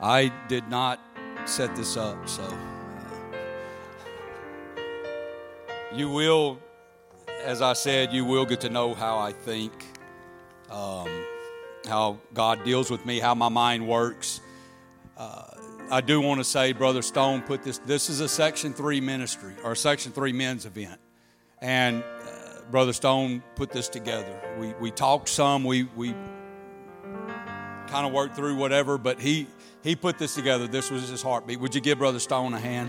I did not set this up, so you will, as I said, you will get to know how I think, how God deals with me, how my mind works. I do want to say, Brother Stone put this is a Section 3 ministry, or a Section 3 men's event. And Brother Stone put this together. We talked some, we kind of worked through whatever, but he put this together. This was his heartbeat. Would you give Brother Stone a hand?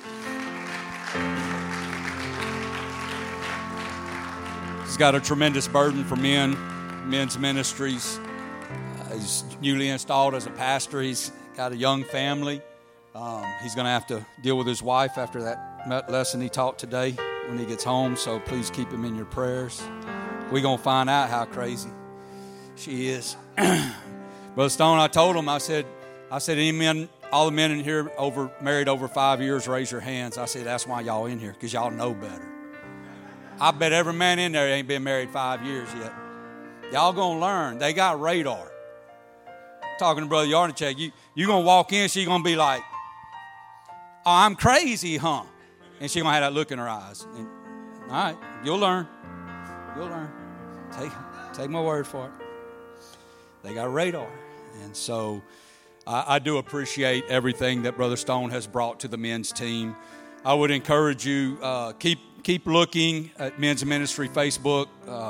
He's got a tremendous burden for men's ministries. He's newly installed as a pastor. He's got a young family. He's going to have to deal with his wife after that lesson he taught today when he gets home, so please keep him in your prayers. We're going to find out how crazy she is. Brother Stone, I told him, I said, any men, all the men in here married over 5 years, raise your hands. I said, that's why y'all in here, because y'all know better. I bet every man in there ain't been married 5 years yet. Y'all going to learn. They got radar. Talking to Brother Yarnichek, you going to walk in, she going to be like, oh, I'm crazy, huh? And she going to have that look in her eyes. And, all right, you'll learn. You'll learn. Take my word for it. They got radar. And so I do appreciate everything that Brother Stone has brought to the men's team. I would encourage you, keep looking at Men's Ministry Facebook,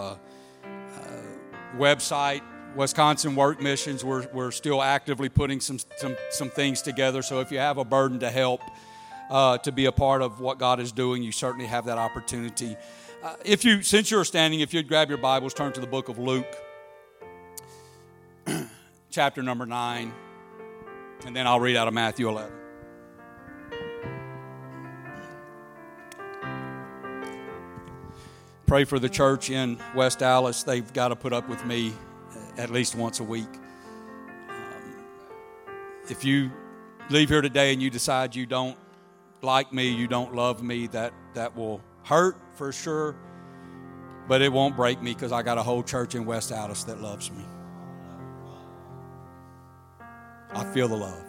website, Wisconsin Work Missions. We're still actively putting some things together. So if you have a burden to help, to be a part of what God is doing, you certainly have that opportunity. Since you're standing, if you'd grab your Bibles, turn to the book of Luke, chapter number 9, and then I'll read out of Matthew 11. Pray for the church in West Allis. They've got to put up with me at least once a week. If you leave here today and you decide you don't like me, you don't love me, that will hurt for sure, but it won't break me because I got a whole church in West Allis that loves me. I feel the love.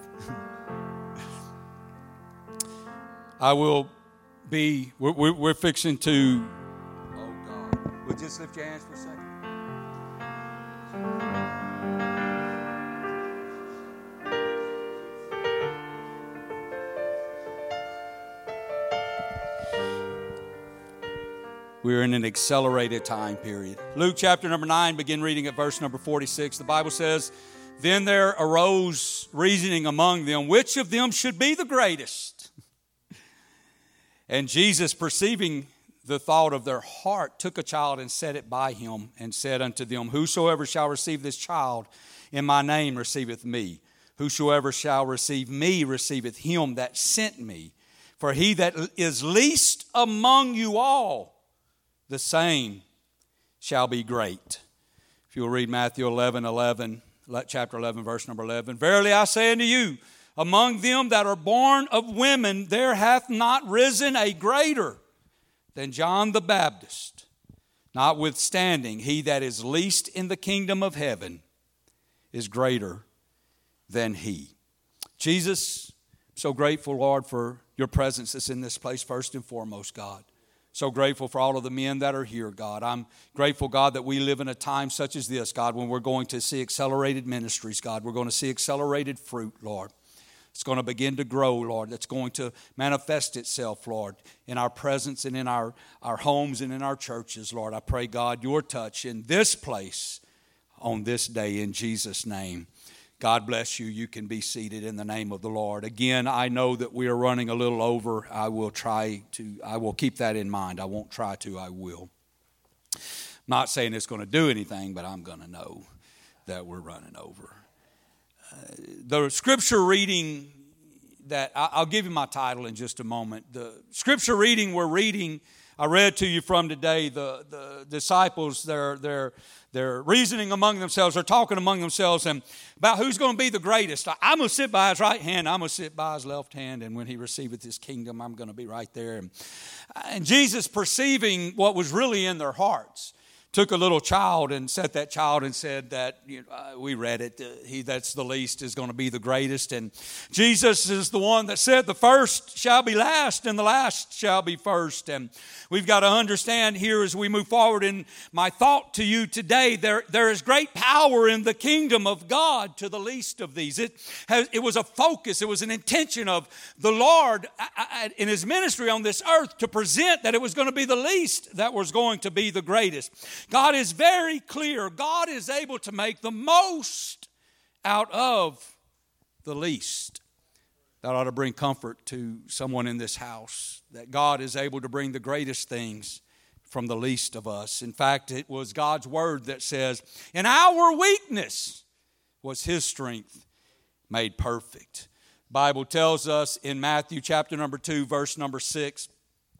We're fixing to, oh God, would you just lift your hands for a second? We're in an accelerated time period. Luke chapter number 9, begin reading at verse number 46. The Bible says, then there arose reasoning among them, which of them should be the greatest? And Jesus, perceiving the thought of their heart, took a child and set it by him, and said unto them, whosoever shall receive this child in my name receiveth me. Whosoever shall receive me receiveth him that sent me. For he that is least among you all, the same shall be great. If you'll read Matthew 11:11, chapter 11, verse number 11. Verily I say unto you, among them that are born of women, there hath not risen a greater than John the Baptist. Notwithstanding, he that is least in the kingdom of heaven is greater than he. Jesus, I'm so grateful, Lord, for your presence that's in this place first and foremost, God. So grateful for all of the men that are here, God. I'm grateful, God, that we live in a time such as this, God, when we're going to see accelerated ministries, God. We're going to see accelerated fruit, Lord. It's going to begin to grow, Lord. It's going to manifest itself, Lord, in our presence and in our homes and in our churches, Lord. I pray, God, your touch in this place on this day in Jesus' name. God bless you. You can be seated in the name of the Lord. Again, I know that we are running a little over. I will keep that in mind. I won't try to, I will. Not saying it's going to do anything, but I'm going to know that we're running over. The scripture reading that, I'll give you my title in just a moment. The scripture reading we're reading, I read to you from today, the disciples, they're reasoning among themselves, they're talking among themselves and about who's going to be the greatest. I'm going to sit by his right hand, I'm going to sit by his left hand, and when he receiveth his kingdom, I'm going to be right there. And Jesus, perceiving what was really in their hearts, took a little child and set that child and said that, we read it, he that's the least is going to be the greatest. And Jesus is the one that said the first shall be last and the last shall be first. And we've got to understand here as we move forward in my thought to you today, there is great power in the kingdom of God to the least of these. It was a focus, it was an intention of the Lord in His ministry on this earth to present that it was going to be the least that was going to be the greatest. God is very clear. God is able to make the most out of the least. That ought to bring comfort to someone in this house, that God is able to bring the greatest things from the least of us. In fact, it was God's word that says, in our weakness was His strength made perfect. The Bible tells us in Matthew chapter number 2, verse number 6,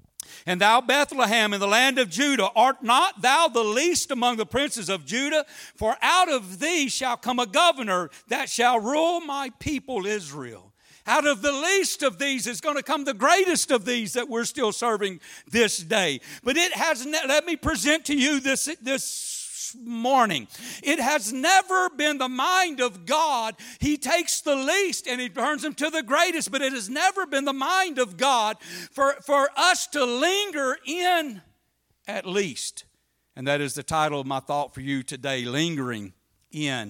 and thou, Bethlehem, in the land of Judah, art not thou the least among the princes of Judah? For out of thee shall come a governor that shall rule my people Israel. Out of the least of these is going to come the greatest of these that we're still serving this day. But it has, let me present to you this morning. It has never been the mind of God. He takes the least and He turns them to the greatest. But it has never been the mind of God for us to linger in at least. And that is the title of my thought for you today, lingering in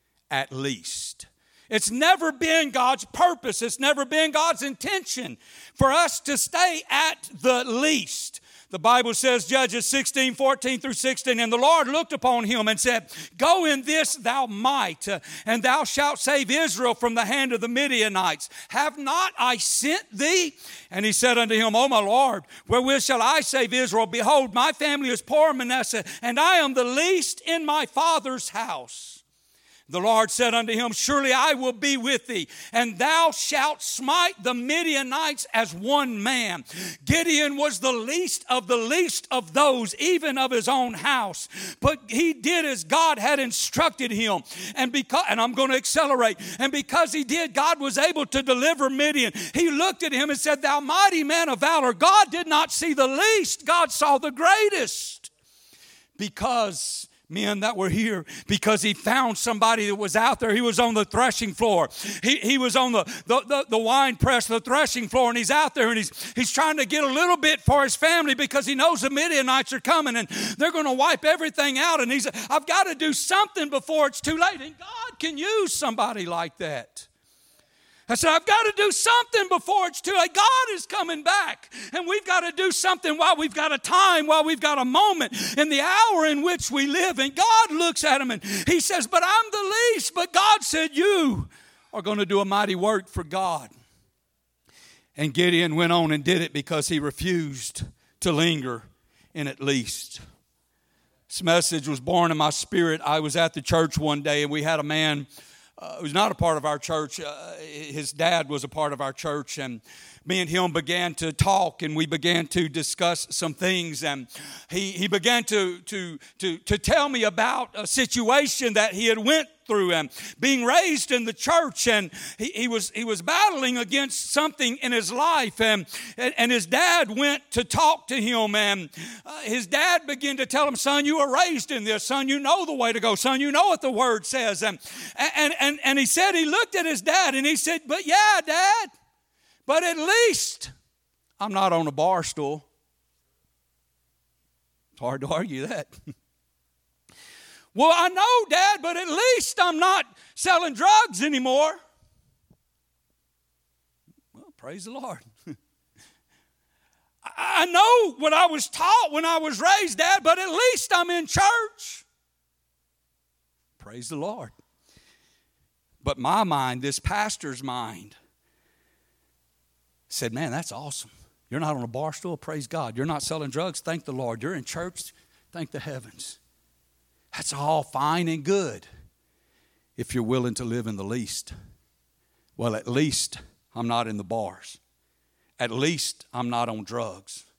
at least. It's never been God's purpose. It's never been God's intention for us to stay at the least. The Bible says, Judges 16, 14 through 16, and the Lord looked upon him and said, go in this thou might, and thou shalt save Israel from the hand of the Midianites. Have not I sent thee? And he said unto him, O my Lord, wherewith shall I save Israel? Behold, my family is poor, Manasseh, and I am the least in my father's house. The Lord said unto him, surely I will be with thee, and thou shalt smite the Midianites as one man. Gideon was the least of those, even of his own house. But he did as God had instructed him. And I'm going to accelerate. And because he did, God was able to deliver Midian. He looked at him and said, thou mighty man of valor. God did not see the least. God saw the greatest. Because men that were here, because he found somebody that was out there. He was on the threshing floor. He was on the wine press, the threshing floor, and he's out there and he's trying to get a little bit for his family because he knows the Midianites are coming and they're going to wipe everything out. And I've got to do something before it's too late. And God can use somebody like that. I said, I've got to do something before it's too late. God is coming back. And we've got to do something while we've got a time, while we've got a moment in the hour in which we live. And God looks at him and he says, but I'm the least. But God said, you are going to do a mighty work for God. And Gideon went on and did it because he refused to linger in at least. This message was born in my spirit. I was at the church one day and we had a man who's not a part of our church. His dad was a part of our church, and me and him began to talk, and we began to discuss some things, and he began to tell me about a situation that he had went through and being raised in the church, and he was battling against something in his life, and his dad went to talk to him, and his dad began to tell him, son, you were raised in this, son, you know the way to go, son, you know what the word says, and he said, he looked at his dad and he said, but yeah, Dad, but at least I'm not on a bar stool. It's hard to argue that. Well, I know, Dad, but at least I'm not selling drugs anymore. Well, praise the Lord. I know what I was taught when I was raised, Dad, but at least I'm in church. Praise the Lord. But my mind, this pastor's mind, said, man, that's awesome. You're not on a bar stool, praise God. You're not selling drugs, thank the Lord. You're in church, thank the heavens. That's all fine and good if you're willing to live in the least. Well, at least I'm not in the bars. At least I'm not on drugs.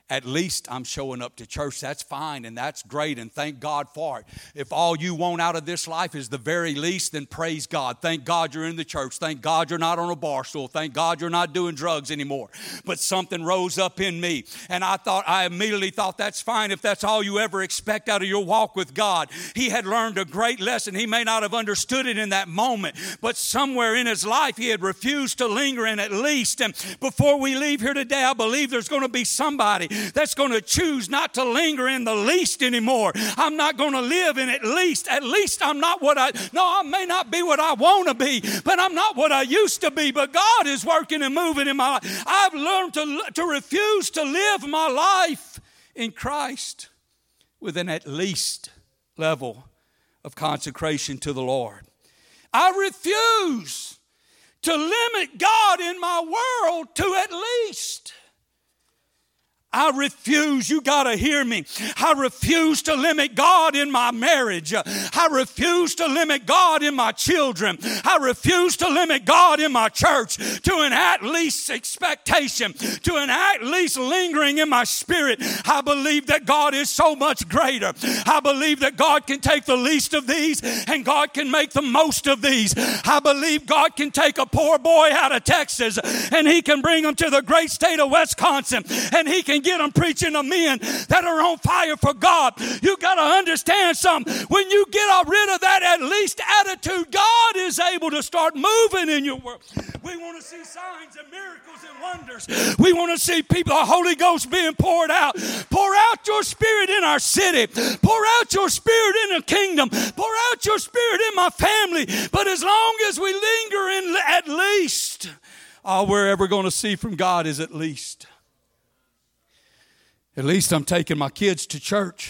At least I'm showing up to church. That's fine and that's great, and thank God for it. If all you want out of this life is the very least, then praise God. Thank God you're in the church. Thank God you're not on a bar stool. Thank God you're not doing drugs anymore. But something rose up in me, and I immediately thought, that's fine if that's all you ever expect out of your walk with God. He had learned a great lesson. He may not have understood it in that moment, but somewhere in his life he had refused to linger in at least. And before we leave here today, I believe there's going to be somebody that's going to choose not to linger in the least anymore. I'm not going to live in at least. At least I'm not I may not be what I want to be, but I'm not what I used to be. But God is working and moving in my life. I've learned to refuse to live my life in Christ with an at least level of consecration to the Lord. I refuse to limit God in my world to at least. I refuse, you got to hear me. I refuse to limit God in my marriage. I refuse to limit God in my children. I refuse to limit God in my church to an at least expectation, to an at least lingering in my spirit. I believe that God is so much greater. I believe that God can take the least of these and God can make the most of these. I believe God can take a poor boy out of Texas and He can bring him to the great state of Wisconsin, and He can get them preaching to men that are on fire for God. You got to understand something. When you get rid of that at least attitude, God is able to start moving in your world. We want to see signs and miracles and wonders. We want to see people, the Holy Ghost being poured out. Pour out your Spirit in our city. Pour out your Spirit in the kingdom. Pour out your Spirit in my family. But as long as we linger in at least, all we're ever going to see from God is at least. At least I'm taking my kids to church.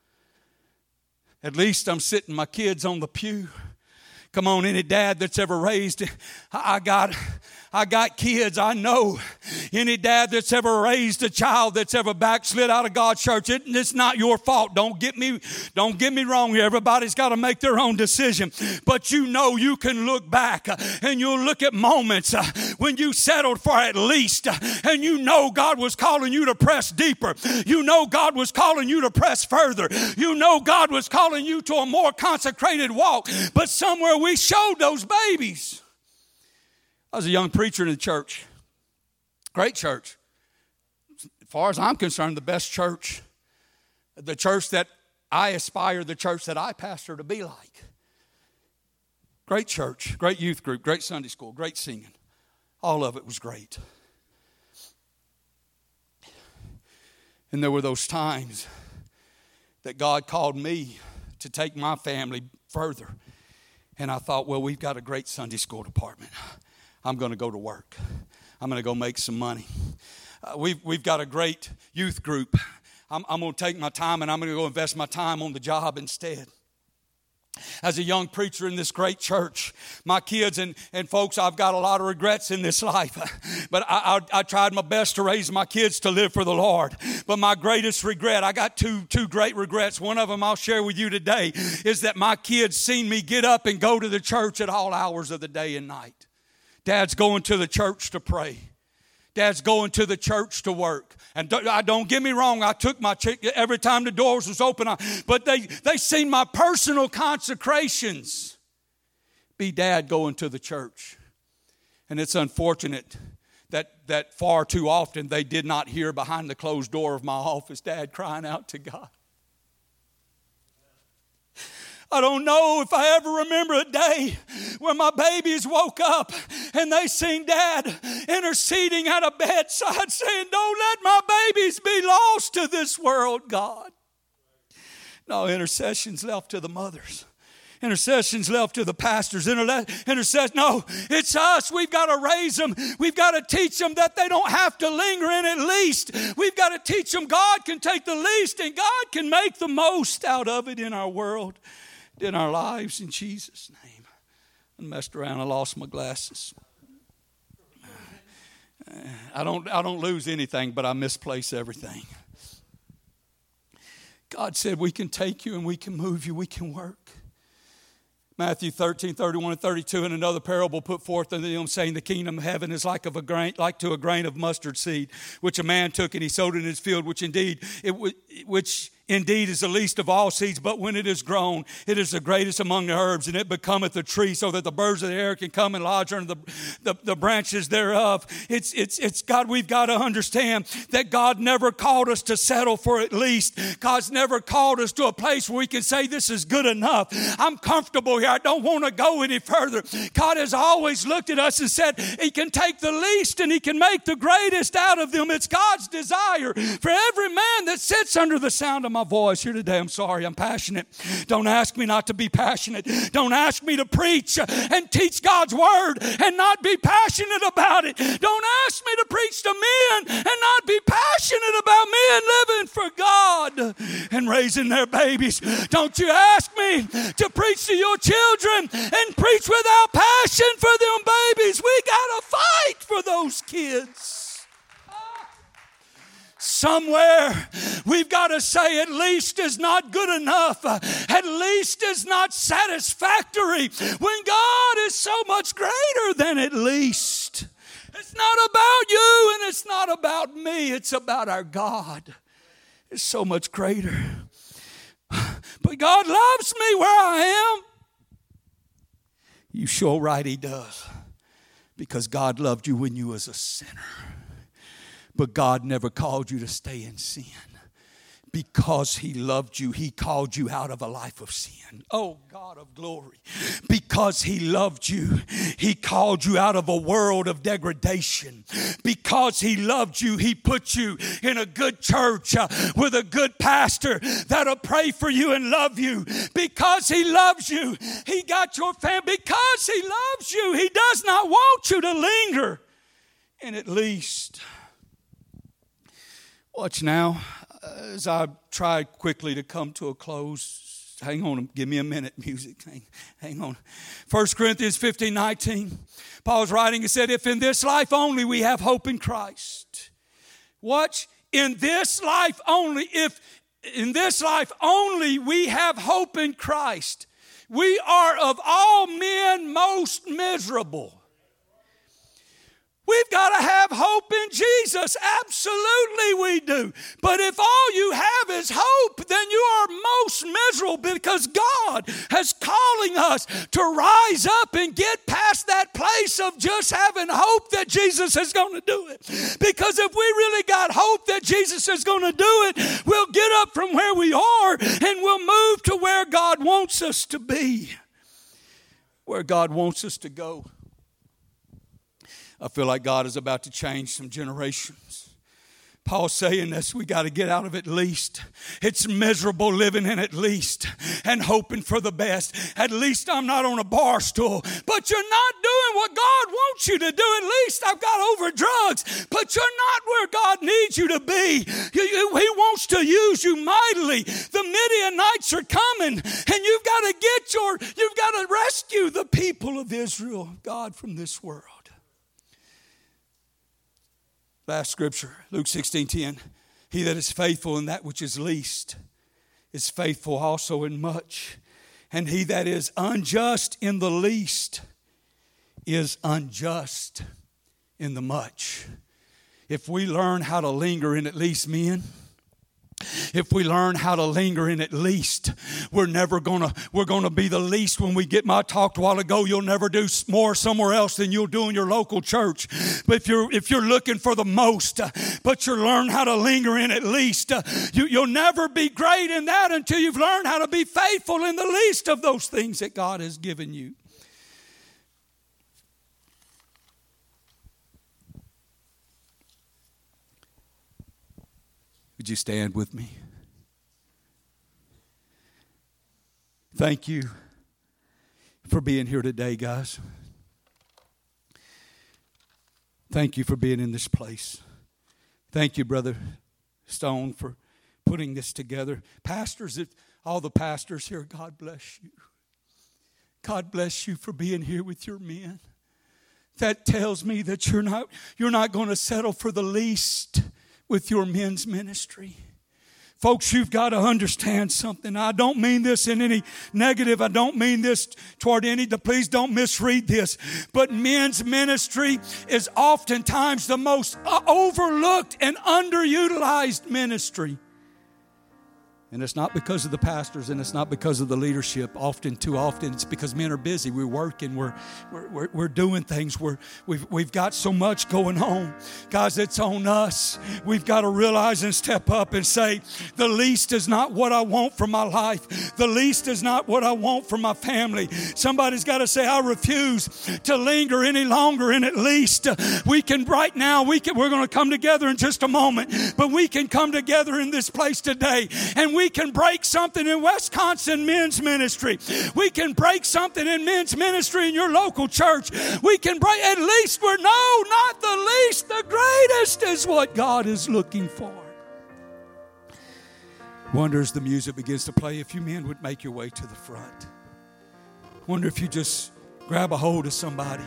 At least I'm sitting my kids on the pew. Come on, any dad that's ever raised, I got kids, I know. Any dad that's ever raised a child that's ever backslid out of God's church, it's not your fault. Don't get me wrong here. Everybody's got to make their own decision. But you know you can look back and you'll look at moments when you settled for at least, and you know God was calling you to press deeper. You know God was calling you to press further. You know God was calling you to a more consecrated walk. But somewhere we showed those babies. I was a young preacher in the church. Great church. As far as I'm concerned, the best church. The church that I aspire, the church that I pastor to be like. Great church, great youth group, great Sunday school, great singing. All of it was great. And there were those times that God called me to take my family further. And I thought, well, we've got a great Sunday school department. I'm going to go to work. I'm going to go make some money. We've got a great youth group. I'm going to take my time and I'm going to go invest my time on the job instead. As a young preacher in this great church, my kids and folks, I've got a lot of regrets in this life. But I tried my best to raise my kids to live for the Lord. But my greatest regret, I got two great regrets. One of them I'll share with you today is that my kids seen me get up and go to the church at all hours of the day and night. Dad's going to the church to pray. Dad's going to the church to work. And don't get me wrong, I took my chick every time the doors was open. But they seen my personal consecrations be Dad going to the church. And it's unfortunate that far too often they did not hear behind the closed door of my office Dad crying out to God. I don't know if I ever remember a day when my babies woke up and they seen Dad interceding at a bedside saying, don't let my babies be lost to this world, God. No, intercession's left to the mothers. Intercession's left to the pastors. No, it's us. We've got to raise them. We've got to teach them that they don't have to linger in at least. We've got to teach them God can take the least and God can make the most out of it in our world, in our lives, in Jesus' name. I messed around. I lost my glasses. I don't lose anything, but I misplace everything. God said we can take you and we can move you. We can work. Matthew 13:31 and 32, and another parable put forth unto them, saying, the kingdom of heaven is like to a grain of mustard seed, which a man took and he sowed in his field, which indeed is the least of all seeds, but when it is grown, it is the greatest among the herbs, and it becometh a tree, so that the birds of the air can come and lodge under the branches thereof. It's God. We've got to understand that God never called us to settle for at least. God's never called us to a place where we can say this is good enough. I'm comfortable here. I don't want to go any further. God has always looked at us and said He can take the least and He can make the greatest out of them. It's God's desire for every man that sits under the sound of my voice here today. I'm sorry, I'm passionate. Don't ask me not to be passionate. Don't ask me to preach and teach God's word and not be passionate about it. Don't ask me to preach to men and not be passionate about men living for God and raising their babies. Don't you ask me to preach to your children and preach without passion for them babies. We got to fight for those kids. Somewhere we've got to say at least is not good enough. At least is not satisfactory when God is so much greater than at least. It's not about you and it's not about me. It's about our God. It's so much greater. But God loves me where I am. You sure right He does. Because God loved you when you was a sinner. But God never called you to stay in sin. Because He loved you, He called you out of a life of sin. Oh, God of glory. Because He loved you, He called you out of a world of degradation. Because He loved you, He put you in a good church with a good pastor that'll pray for you and love you. Because He loves you, He got your family. Because He loves you, He does not want you to linger. And at least... Watch now, as I try quickly to come to a close. Hang on, give me a minute, music. Hang on. 1 Corinthians 15:19. Paul's writing, he said, if in this life only we have hope in Christ. Watch, in this life only, if in this life only we have hope in Christ, we are of all men most miserable. We've got to have hope in Jesus. Absolutely we do. But if all you have is hope, then you are most miserable because God is calling us to rise up and get past that place of just having hope that Jesus is going to do it. Because if we really got hope that Jesus is going to do it, we'll get up from where we are and we'll move to where God wants us to be, where God wants us to go. I feel like God is about to change some generations. Paul's saying this, we got to get out of at least. It's miserable living in at least and hoping for the best. At least I'm not on a bar stool. But you're not doing what God wants you to do. At least I've got over drugs. But you're not where God needs you to be. He wants to use you mightily. The Midianites are coming and you've got to rescue the people of Israel, God, from this world. Last scripture, Luke 16:10. He that is faithful in that which is least is faithful also in much. And he that is unjust in the least is unjust in the much. If we learn how to linger in at least, men, if we learn how to linger in at least, we're gonna be the least when we get. I talked a while ago, you'll never do more somewhere else than you'll do in your local church. But if you're looking for the most, but you learn how to linger in at least, you'll never be great in that until you've learned how to be faithful in the least of those things that God has given you. Would you stand with me? Thank you for being here today, guys. Thank you for being in this place. Thank you, Brother Stone, for putting this together. Pastors, all the pastors here, God bless you. God bless you for being here with your men. That tells me that you're not going to settle for the least with your men's ministry. Folks, you've got to understand something. I don't mean this in any negative. I don't mean this toward any. Please don't misread this. But men's ministry is oftentimes the most overlooked and underutilized ministry. And it's not because of the pastors, and it's not because of the leadership. Too often, it's because men are busy. We're working. We're doing things. We've got so much going on. Guys, it's on us. We've got to realize and step up and say, the least is not what I want for my life. The least is not what I want for my family. Somebody's got to say, I refuse to linger any longer in at least. We can right now, we're going to come together in just a moment, but we can come together in this place today, and we can break something in Wisconsin men's ministry. We can break something in men's ministry in your local church. We can break, at least not the least, the greatest is what God is looking for. Wonder as the music begins to play, if you men would make your way to the front. Wonder if you just grab a hold of somebody.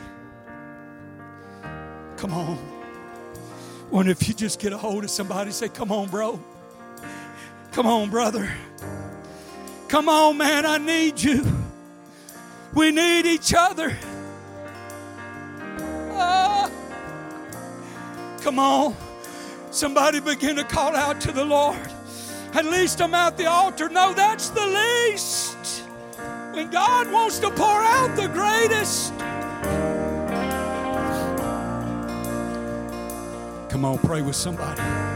Come on. Wonder if you just get a hold of somebody and say, come on, bro. Come on, brother. Come on, man, I need you. We need each other. Come on. Somebody begin to call out to the Lord. At least I'm at the altar. No, that's the least. When God wants to pour out the greatest. Come on, pray with somebody.